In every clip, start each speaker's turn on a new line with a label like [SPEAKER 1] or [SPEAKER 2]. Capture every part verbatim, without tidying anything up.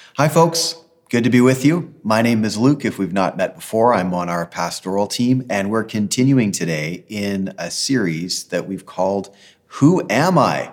[SPEAKER 1] Hi, folks. Good to be with you. My name is Luke. If we've not met before, I'm on our pastoral team, and we're continuing today in a series that we've called Who Am I?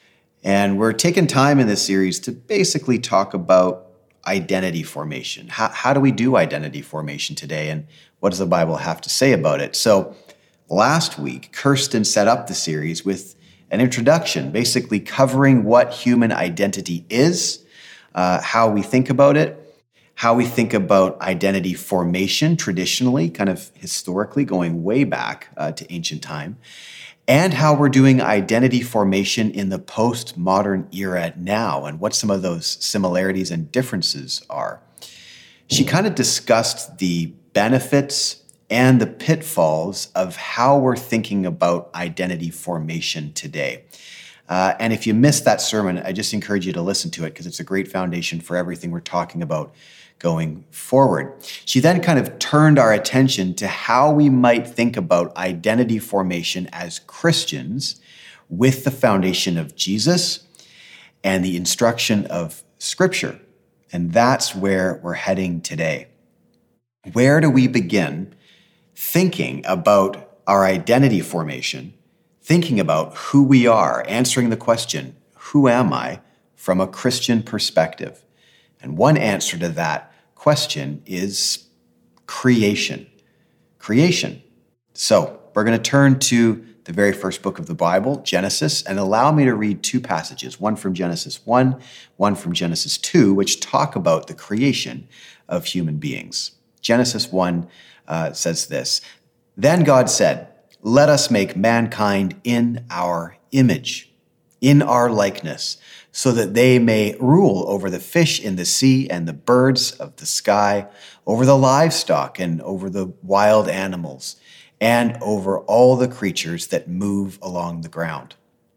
[SPEAKER 1] And we're taking time in this series to basically talk about identity formation. How, how do we do identity formation today, and what does the Bible have to say about it? So last week, Kirsten set up the series with an introduction, basically covering what human identity is, uh, how we think about it, how we think about identity formation traditionally, kind of historically, going way back uh, to ancient time, and how we're doing identity formation in the postmodern era now, and what some of those similarities and differences are. She kind of discussed the benefits and the pitfalls of how we're thinking about identity formation today. Uh, and if you missed that sermon, I just encourage you to listen to it because it's a great foundation for everything we're talking about going forward. She then kind of turned our attention to how we might think about identity formation as Christians with the foundation of Jesus and the instruction of Scripture. And that's where we're heading today. Where do we begin thinking about our identity formation, thinking about who we are, answering the question, who am I, from a Christian perspective? And one answer to that question is creation. Creation. So we're going to turn to the very first book of the Bible, Genesis, and allow me to read two passages, one from Genesis one, one from Genesis two, which talk about the creation of human beings. Genesis one uh, says this, "Then God said, 'Let us make mankind in our image, in our likeness, so that they may rule over the fish in the sea and the birds of the sky, over the livestock and over the wild animals, and over all the creatures that move along the ground.'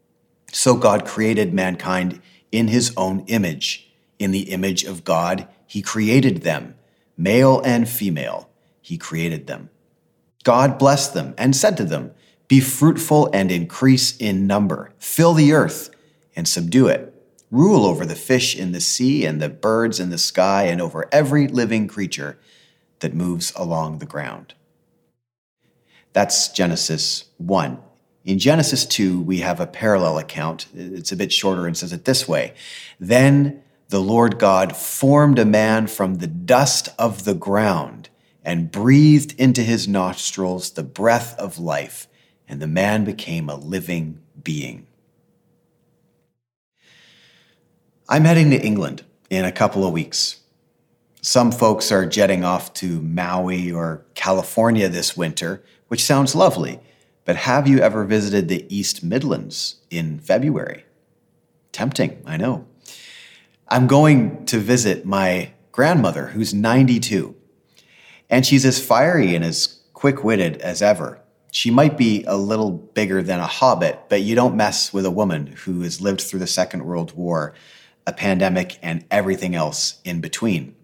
[SPEAKER 1] So God created mankind in his own image. In the image of God, he created them. Male and female, he created them. God blessed them and said to them, 'Be fruitful and increase in number. Fill the earth and subdue it. Rule over the fish in the sea and the birds in the sky and over every living creature that moves along the ground.'" That's Genesis one. In Genesis two, we have a parallel account. It's a bit shorter and says it this way. "Then the Lord God formed a man from the dust of the ground and breathed into his nostrils the breath of life, and the man became a living being." I'm heading to England in a couple of weeks. Some folks are jetting off to Maui or California this winter, which sounds lovely, but have you ever visited the East Midlands in February? Tempting, I know. I'm going to visit my grandmother, who's ninety-two, and she's as fiery and as quick-witted as ever. She might be a little bigger than a hobbit, but you don't mess with a woman who has lived through the Second World War, a pandemic, and everything else in between.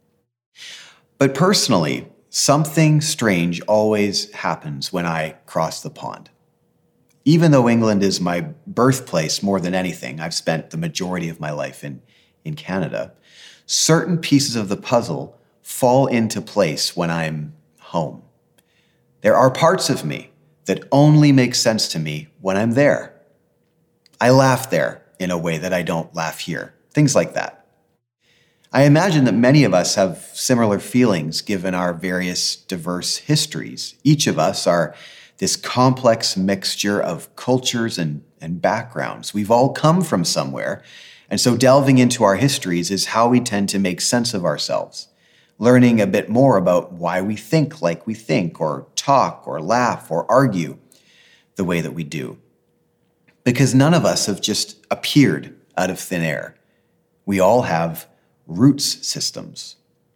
[SPEAKER 1] But personally, something strange always happens when I cross the pond. Even though England is my birthplace more than anything, I've spent the majority of my life in, in Canada, certain pieces of the puzzle fall into place when I'm home. There are parts of me that only make sense to me when I'm there. I laugh there in a way that I don't laugh here. Things like that. I imagine that many of us have similar feelings given our various diverse histories. Each of us are this complex mixture of cultures and, and backgrounds. We've all come from somewhere, and so delving into our histories is how we tend to make sense of ourselves, learning a bit more about why we think like we think, or talk, or laugh, or argue the way that we do. Because none of us have just appeared out of thin air. We all have roots systems.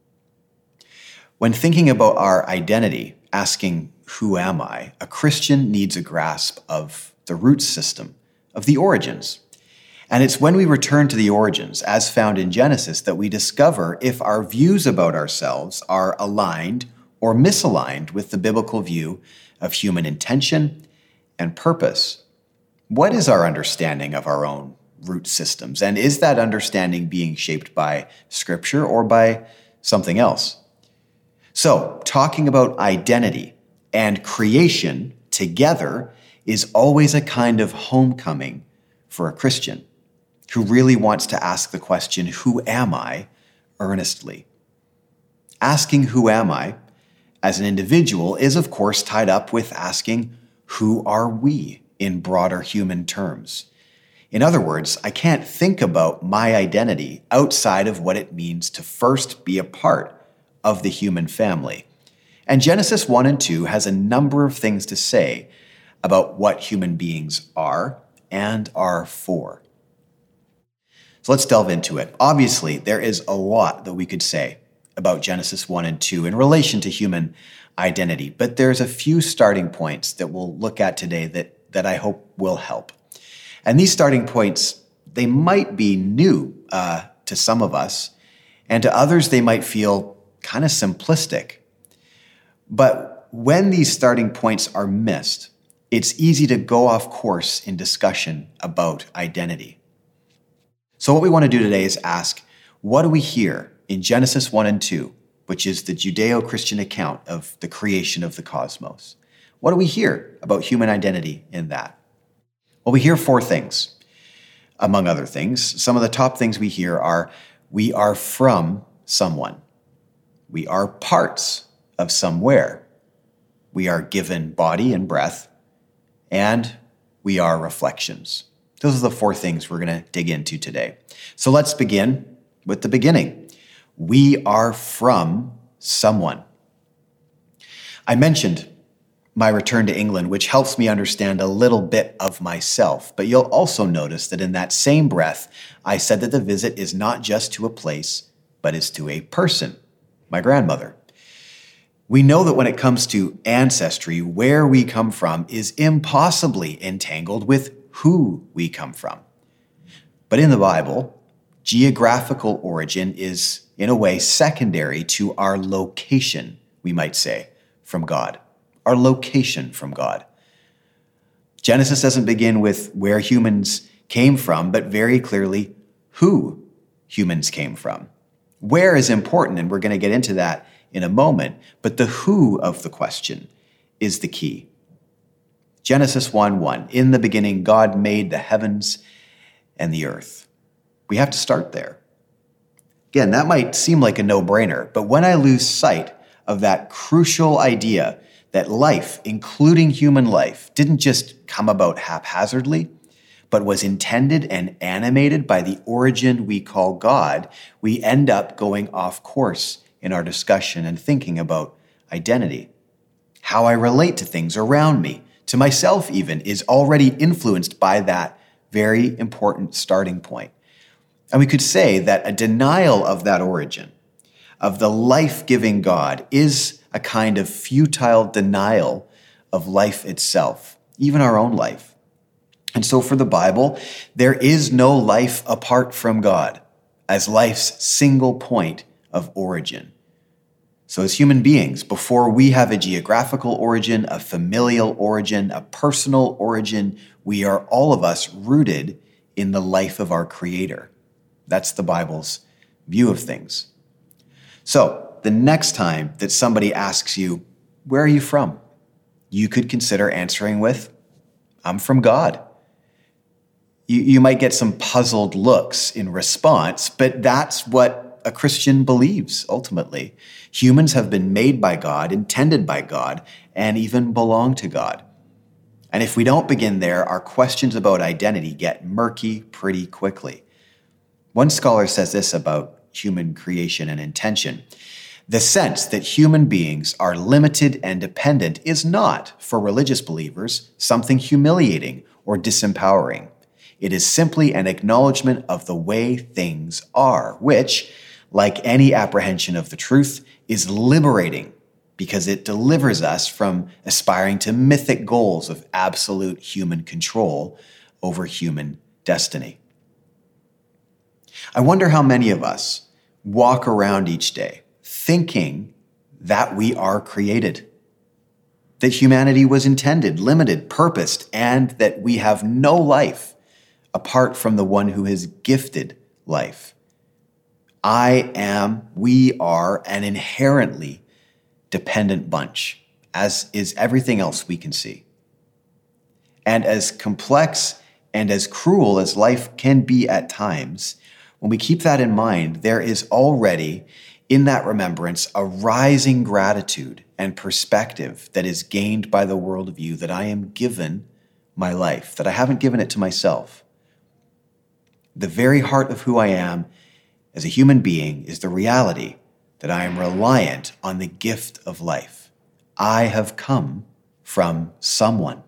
[SPEAKER 1] When thinking about our identity, asking, "Who am I?" a Christian needs a grasp of the root system, of the origins. And it's when we return to the origins, as found in Genesis, that we discover if our views about ourselves are aligned or misaligned with the biblical view of human intention and purpose. What is our understanding of our own root systems? And is that understanding being shaped by Scripture or by something else? So, talking about identity and creation together is always a kind of homecoming for a Christian who really wants to ask the question, who am I, earnestly. Asking who am I as an individual is, of course, tied up with asking who are we in broader human terms. In other words, I can't think about my identity outside of what it means to first be a part of the human family. And Genesis one and two has a number of things to say about what human beings are and are for. So let's delve into it. Obviously, there is a lot that we could say about Genesis one and two in relation to human identity, but there's a few starting points that we'll look at today that, that I hope will help. And these starting points, they might be new uh, to some of us, and to others they might feel kind of simplistic. But when these starting points are missed, it's easy to go off course in discussion about identity. So what we want to do today is ask, what do we hear in Genesis one and two, which is the Judeo-Christian account of the creation of the cosmos? What do we hear about human identity in that? Well, we hear four things, among other things. Some of the top things we hear are, we are from someone. We are parts of somewhere. We are given body and breath, and we are reflections. Those are the four things we're going to dig into today. So let's begin with the beginning. We are from someone. I mentioned my return to England, which helps me understand a little bit of myself. But you'll also notice that in that same breath, I said that the visit is not just to a place, but is to a person, my grandmother. We know that when it comes to ancestry, where we come from is impossibly entangled with who we come from. But in the Bible, geographical origin is, in a way, secondary to our location, we might say, from God. Our location from God. Genesis doesn't begin with where humans came from, but very clearly who humans came from. Where is important, and we're going to get into that in a moment, but the who of the question is the key. Genesis one one, in the beginning, God made the heavens and the earth. We have to start there. Again, that might seem like a no-brainer, but when I lose sight of that crucial idea that life, including human life, didn't just come about haphazardly, but was intended and animated by the origin we call God, we end up going off course in our discussion and thinking about identity. How I relate to things around me, to myself even, is already influenced by that very important starting point. And we could say that a denial of that origin, of the life-giving God, is a kind of futile denial of life itself, even our own life. And so for the Bible, there is no life apart from God as life's single point of origin. So as human beings, before we have a geographical origin, a familial origin, a personal origin, we are all of us rooted in the life of our Creator. That's the Bible's view of things. So the next time that somebody asks you, where are you from? You could consider answering with, I'm from God. You, you might get some puzzled looks in response, but that's what a Christian believes, ultimately. Humans have been made by God, intended by God, and even belong to God. And if we don't begin there, our questions about identity get murky pretty quickly. One scholar says this about human creation and intention. The sense that human beings are limited and dependent is not, for religious believers, something humiliating or disempowering. It is simply an acknowledgement of the way things are, which, like any apprehension of the truth, is liberating because it delivers us from aspiring to mythic goals of absolute human control over human destiny. I wonder how many of us walk around each day thinking that we are created, that humanity was intended, limited, purposed, and that we have no life apart from the one who has gifted life. I am, we are an inherently dependent bunch, as is everything else we can see. And as complex and as cruel as life can be at times, when we keep that in mind, there is already in that remembrance a rising gratitude and perspective that is gained by the worldview that I am given my life, that I haven't given it to myself. The very heart of who I am as a human being is the reality that I am reliant on the gift of life. I have come from someone.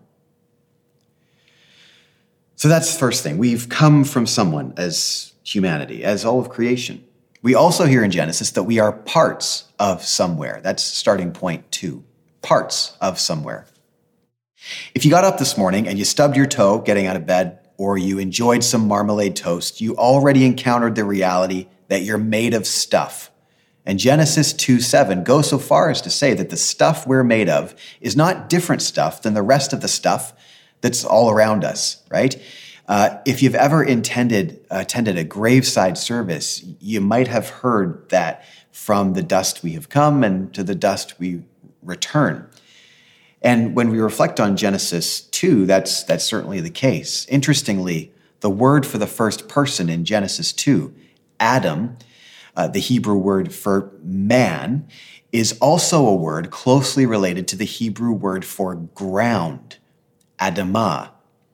[SPEAKER 1] So that's the first thing. We've come from someone as humanity, as all of creation. We also hear in Genesis that we are parts of somewhere. That's starting point two. Parts of somewhere. If you got up this morning and you stubbed your toe getting out of bed, or you enjoyed some marmalade toast, you already encountered the reality that you're made of stuff. And Genesis two seven goes so far as to say that the stuff we're made of is not different stuff than the rest of the stuff that's all around us, right? Uh, if you've ever intended, attended a graveside service, you might have heard that from the dust we have come and to the dust we return. And when we reflect on Genesis two, that's, that's certainly the case. Interestingly, the word for the first person in Genesis two, Adam, uh, the Hebrew word for man, is also a word closely related to the Hebrew word for ground, Adamah.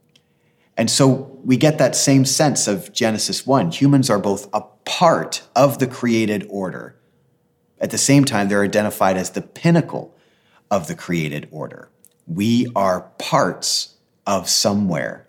[SPEAKER 1] And so we get that same sense of Genesis one. Humans are both a part of the created order. At the same time, they're identified as the pinnacle of the created order. We are parts of somewhere.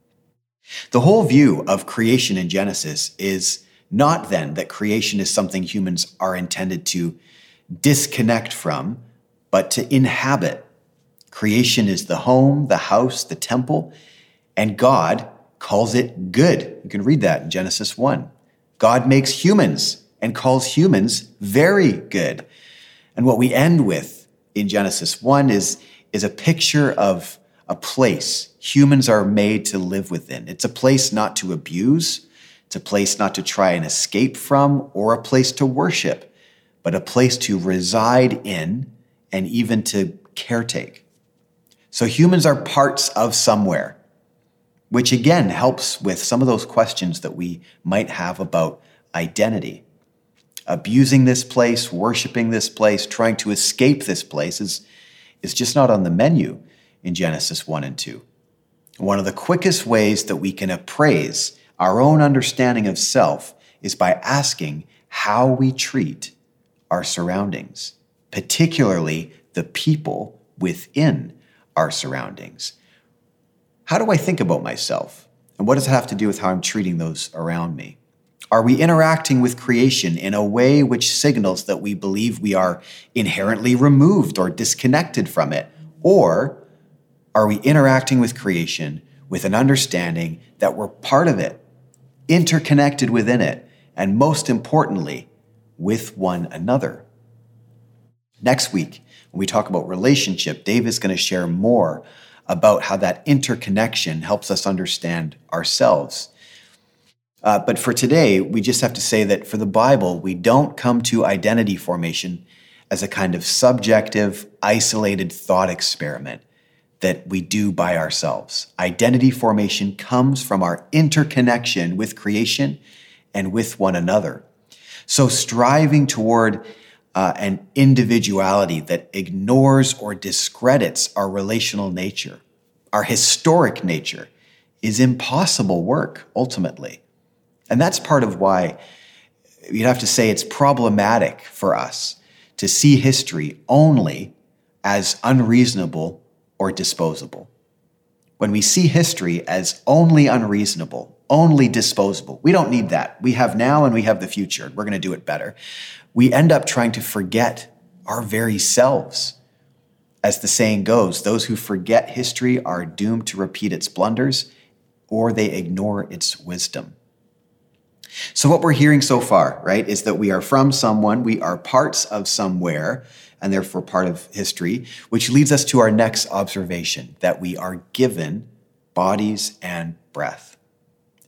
[SPEAKER 1] The whole view of creation in Genesis is not then that creation is something humans are intended to disconnect from, but to inhabit. Creation is the home, the house, the temple, and God calls it good. You can read that in Genesis one. God makes humans and calls humans very good. And what we end with in Genesis one is, is a picture of a place humans are made to live within. It's a place not to abuse. It's a place not to try and escape from or a place to worship, but a place to reside in and even to caretake. So humans are parts of somewhere, which again helps with some of those questions that we might have about identity. Abusing this place, worshiping this place, trying to escape this place is, is just not on the menu in Genesis one and two. One of the quickest ways that we can appraise our own understanding of self is by asking how we treat our surroundings, particularly the people within our surroundings. How do I think about myself? And what does it have to do with how I'm treating those around me? Are we interacting with creation in a way which signals that we believe we are inherently removed or disconnected from it? Or are we interacting with creation with an understanding that we're part of it, interconnected within it, and most importantly, with one another? Next week, when we talk about relationship, Dave is going to share more about how that interconnection helps us understand ourselves. Uh, but for today, we just have to say that for the Bible, we don't come to identity formation as a kind of subjective, isolated thought experiment that we do by ourselves. Identity formation comes from our interconnection with creation and with one another. So striving toward uh, an individuality that ignores or discredits our relational nature, our historic nature, is impossible work, ultimately. And that's part of why you'd have to say it's problematic for us to see history only as unreasonable or disposable. When we see history as only unreasonable, only disposable, we don't need that. We have now and we have the future. We're going to do it better. We end up trying to forget our very selves. As the saying goes, those who forget history are doomed to repeat its blunders, or they ignore its wisdom. So what we're hearing so far, right, is that we are from someone, we are parts of somewhere, and therefore part of history, which leads us to our next observation, that we are given bodies and breath.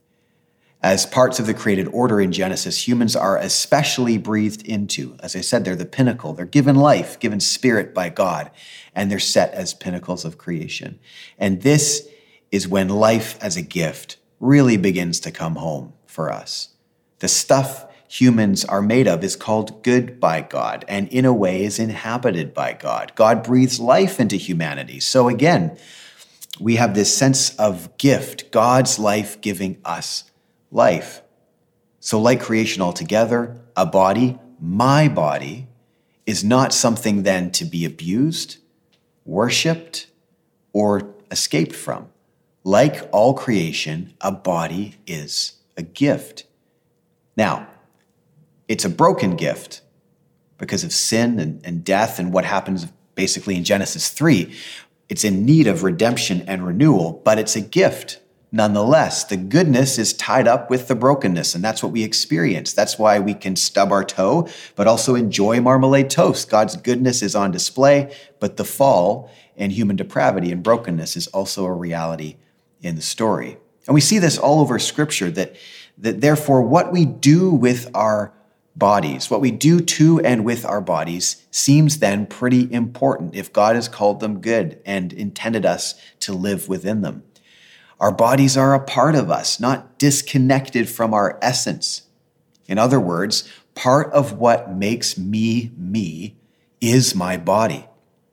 [SPEAKER 1] As parts of the created order in Genesis, humans are especially breathed into. As I said, they're the pinnacle. They're given life, given spirit by God, and they're set as pinnacles of creation. And this is when life as a gift really begins to come home for us. The stuff humans are made of is called good by God, and in a way is inhabited by God. God breathes life into humanity. So again, we have this sense of gift, God's life giving us life. So like creation altogether, a body, my body, is not something then to be abused, worshipped, or escaped from. Like all creation, a body is a gift. Now, it's a broken gift because of sin and, and death and what happens basically in Genesis three. It's in need of redemption and renewal, but it's a gift nonetheless. The goodness is tied up with the brokenness, and that's what we experience. That's why we can stub our toe, but also enjoy marmalade toast. God's goodness is on display, but the fall and human depravity and brokenness is also a reality in the story. And we see this all over Scripture, that, that therefore what we do with our bodies, what we do to and with our bodies seems then pretty important if God has called them good and intended us to live within them. Our bodies are a part of us, not disconnected from our essence. In other words, part of what makes me me is my body.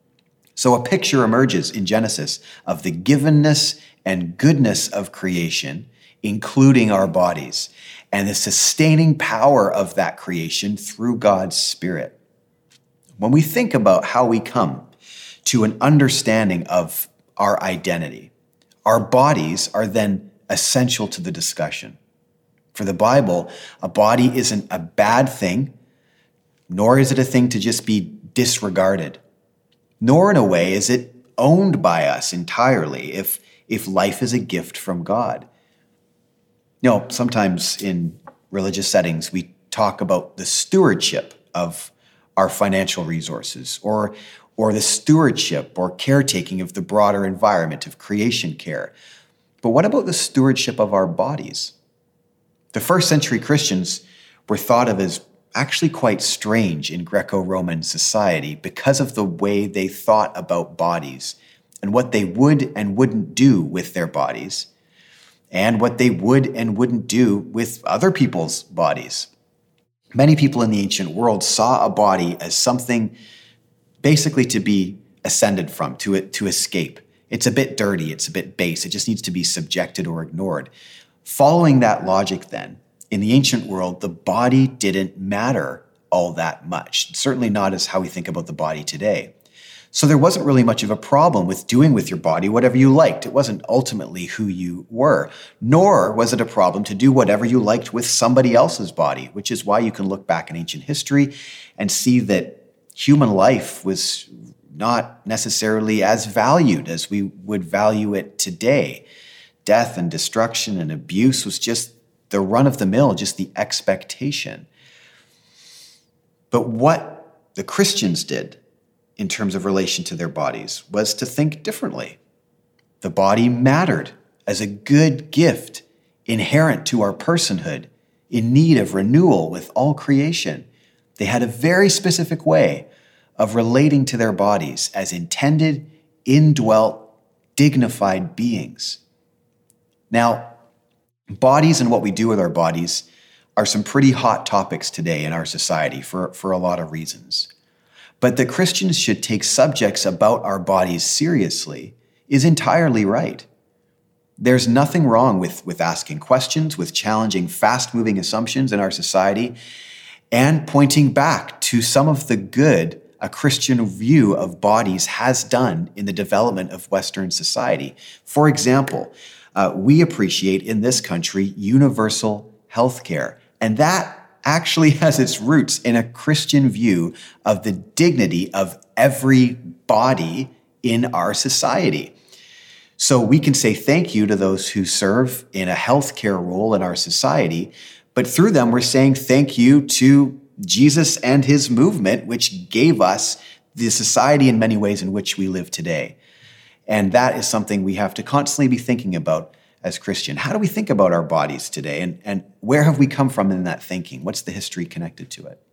[SPEAKER 1] So a picture emerges in Genesis of the givenness and goodness of creation, including our bodies, and the sustaining power of that creation through God's Spirit. When we think about how we come to an understanding of our identity, our bodies are then essential to the discussion. For the Bible, a body isn't a bad thing, nor is it a thing to just be disregarded, nor in a way is it owned by us entirely if, if life is a gift from God. You know, sometimes in religious settings, we talk about the stewardship of our financial resources, or, or the stewardship or caretaking of the broader environment of creation care. But what about the stewardship of our bodies? The first century Christians were thought of as actually quite strange in Greco-Roman society because of the way they thought about bodies and what they would and wouldn't do with their bodies, and what they would and wouldn't do with other people's bodies. Many people in the ancient world saw a body as something basically to be ascended from, to, to escape. It's a bit dirty, it's a bit base, it just needs to be subjected or ignored. Following that logic then, in the ancient world, the body didn't matter all that much, certainly not as how we think about the body today. So there wasn't really much of a problem with doing with your body whatever you liked. It wasn't ultimately who you were, nor was it a problem to do whatever you liked with somebody else's body, which is why you can look back in ancient history and see that human life was not necessarily as valued as we would value it today. Death and destruction and abuse was just the run of the mill, just the expectation. But what the Christians did in terms of relation to their bodies was to think differently. The body mattered as a good gift inherent to our personhood, in need of renewal with all creation. They had a very specific way of relating to their bodies as intended, indwelt, dignified beings. Now, bodies and what we do with our bodies are some pretty hot topics today in our society for, for a lot of reasons. But that Christians should take subjects about our bodies seriously is entirely right. There's nothing wrong with, with asking questions, with challenging fast-moving assumptions in our society, and pointing back to some of the good a Christian view of bodies has done in the development of Western society. For example, uh, we appreciate in this country universal health care, and that actually has its roots in a Christian view of the dignity of every body in our society. So we can say thank you to those who serve in a healthcare role in our society, but through them we're saying thank you to Jesus and his movement, which gave us the society in many ways in which we live today. And that is something we have to constantly be thinking about as Christian? How do we think about our bodies today? And, and where have we come from in that thinking? What's the history connected to it?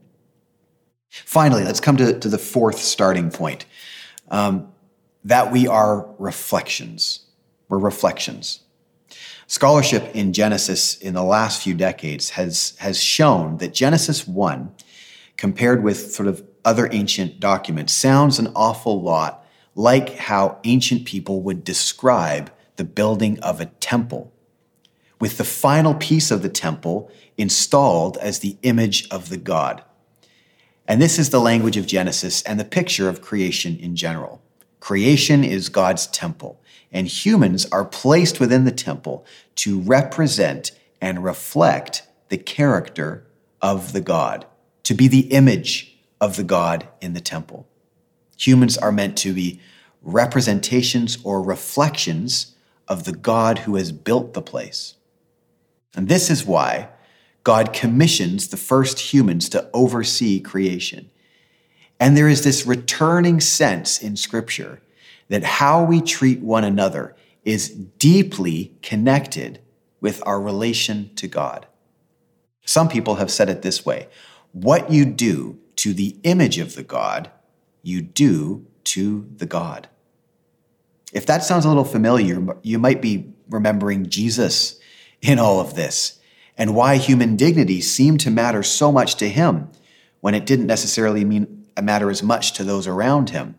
[SPEAKER 1] Finally, let's come to, to the fourth starting point, um, that we are reflections. We're reflections. Scholarship in Genesis in the last few decades has, has shown that Genesis one, compared with sort of other ancient documents, sounds an awful lot like how ancient people would describe the building of a temple, with the final piece of the temple installed as the image of the God. And this is the language of Genesis and the picture of creation in general. Creation is God's temple, and humans are placed within the temple to represent and reflect the character of the God, to be the image of the God in the temple. Humans are meant to be representations or reflections of the God who has built the place. And this is why God commissions the first humans to oversee creation. And there is this returning sense in Scripture that how we treat one another is deeply connected with our relation to God. Some people have said it this way: what you do to the image of the God, you do to the God. If that sounds a little familiar, you might be remembering Jesus in all of this and why human dignity seemed to matter so much to him when it didn't necessarily mean matter as much to those around him.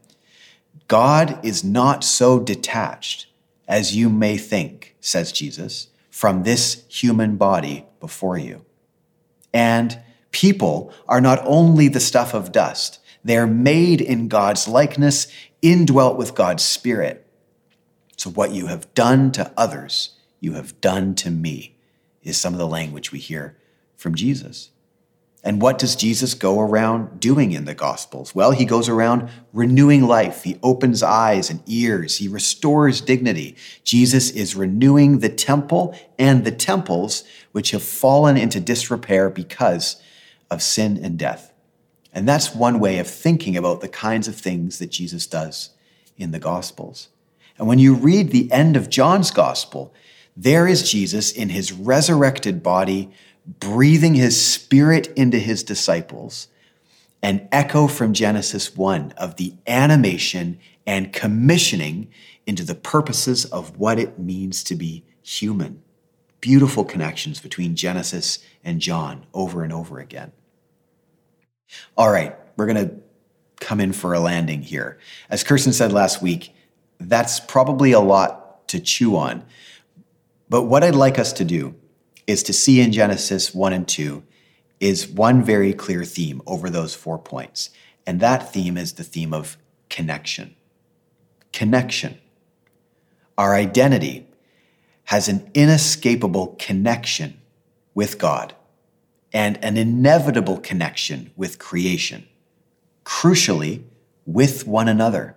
[SPEAKER 1] God is not so detached as you may think, says Jesus, from this human body before you. And people are not only the stuff of dust, they're made in God's likeness, indwelt with God's Spirit. So what you have done to others, you have done to me, is some of the language we hear from Jesus. And what does Jesus go around doing in the Gospels? Well, he goes around renewing life. He opens eyes and ears. He restores dignity. Jesus is renewing the temple and the temples which have fallen into disrepair because of sin and death. And that's one way of thinking about the kinds of things that Jesus does in the Gospels. And when you read the end of John's Gospel, there is Jesus in his resurrected body, breathing his Spirit into his disciples, an echo from Genesis one of the animation and commissioning into the purposes of what it means to be human. Beautiful connections between Genesis and John over and over again. All right, we're going to come in for a landing here. As Kirsten said last week, that's probably a lot to chew on. But what I'd like us to do is to see in Genesis one and two is one very clear theme over those four points. And that theme is the theme of connection. Connection. Our identity has an inescapable connection with God and an inevitable connection with creation, crucially with one another.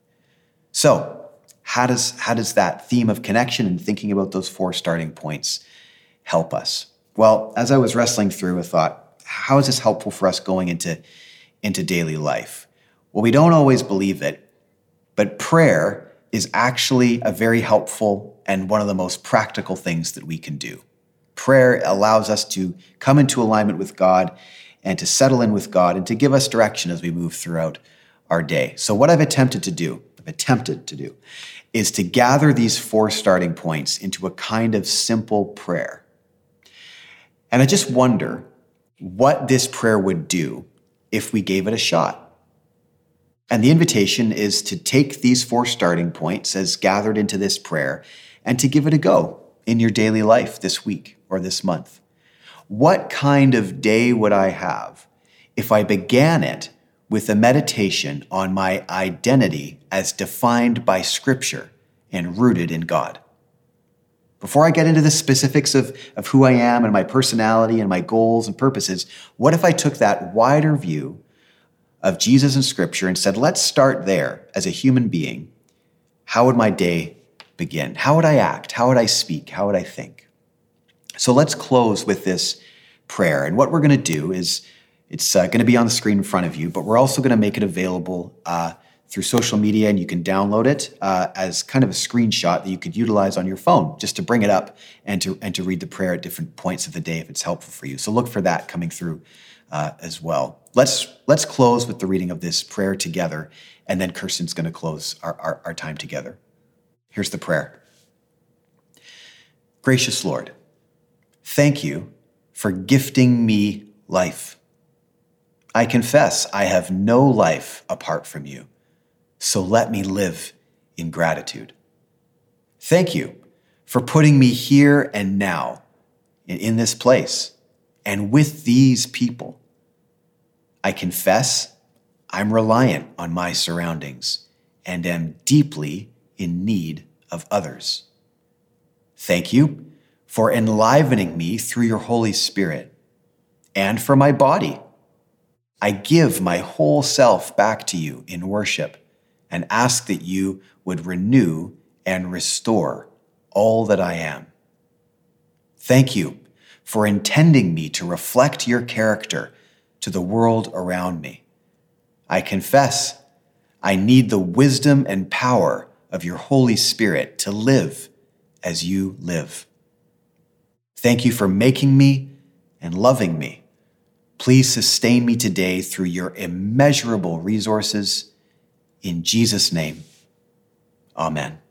[SPEAKER 1] So, how does, how does that theme of connection and thinking about those four starting points help us? Well, as I was wrestling through, I thought, how is this helpful for us going into, into daily life? Well, we don't always believe it, but prayer is actually a very helpful and one of the most practical things that we can do. Prayer allows us to come into alignment with God and to settle in with God and to give us direction as we move throughout our day. So what I've attempted to do, I've attempted to do, is to gather these four starting points into a kind of simple prayer. And I just wonder what this prayer would do if we gave it a shot. And the invitation is to take these four starting points as gathered into this prayer and to give it a go in your daily life this week or this month. What kind of day would I have if I began it with a meditation on my identity as defined by Scripture and rooted in God? Before I get into the specifics of, of who I am and my personality and my goals and purposes, what if I took that wider view of Jesus and Scripture and said, let's start there as a human being. How would my day begin? How would I act? How would I speak? How would I think? So let's close with this prayer. And what we're going to do is, it's uh, going to be on the screen in front of you, but we're also going to make it available uh, through social media, and you can download it uh, as kind of a screenshot that you could utilize on your phone just to bring it up and to and to read the prayer at different points of the day if it's helpful for you. So look for that coming through uh, as well. Let's let's close with the reading of this prayer together, and then Kirsten's going to close our, our, our time together. Here's the prayer. Gracious Lord, thank you for gifting me life. I confess I have no life apart from you, so let me live in gratitude. Thank you for putting me here and now in this place and with these people. I confess I'm reliant on my surroundings and am deeply in need of others. Thank you for enlivening me through your Holy Spirit and for my body. I give my whole self back to you in worship and ask that you would renew and restore all that I am. Thank you for intending me to reflect your character to the world around me. I confess I need the wisdom and power of your Holy Spirit to live as you live. Thank you for making me and loving me. Please sustain me today through your immeasurable resources. In Jesus' name, amen.